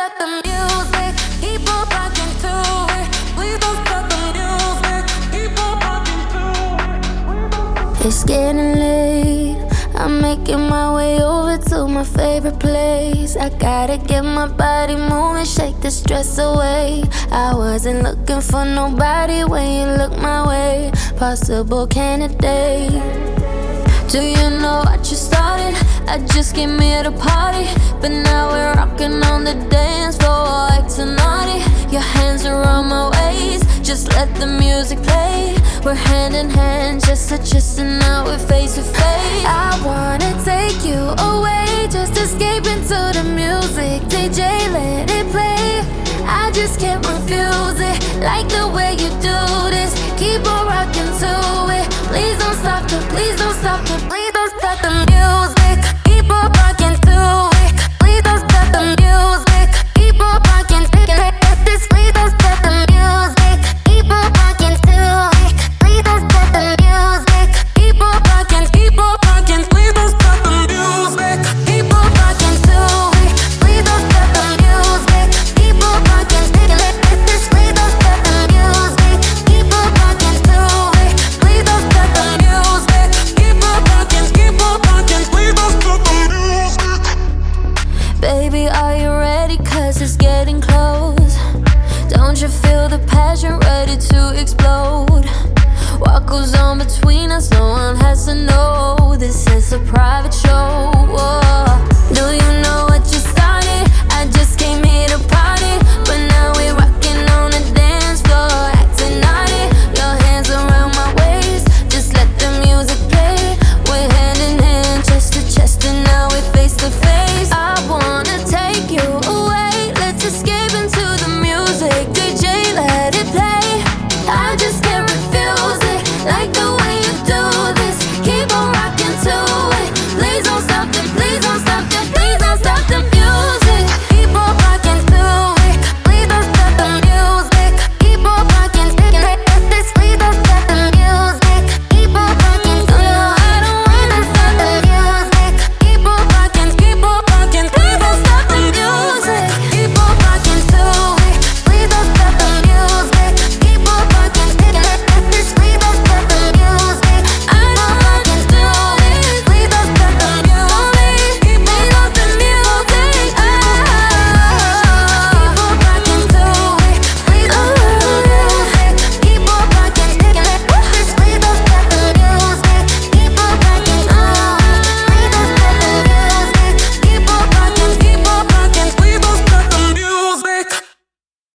stop the music. Keep on rocking to it. Please don't stop the music. Keep on rocking to it. It's getting late. I'm making my way over to my favorite place. I gotta get my body moving, shake the stress away. I wasn't looking for nobody when you look my way. Possible candidate. Do you know what you started? I just came here to party, but now we're rocking on the dance floor, acting naughty. Your hands are on my waist, just let the music play. We're hand in hand, just and now we're face to face. I wanna take you away, just escape into the music. DJ, let it play. I just can't refuse it, like the way you do this. Keep on rocking to it. Please don't stop the, please don't stop the, please don't stop the music. Keep on rocking to it. Please don't stop the music. Keep on rocking to it. Please don't stop the music. Keep on rocking to it. Please don't stop the music. Keep on rocking, keep on rocking. Please don't stop the music. Keep on rocking to it. Please don't stop the music. Keep on rocking to it. Please don't stop the music. Keep on rocking to it. Please don't stop the music. Keep on rocking, keep on rocking. Please don't stop the music. Baby, are you ready? 'Cause it's getting close. Don't you feel the passion ready to explode? What goes on between us, no one has to know. This is a private show. Do you know what you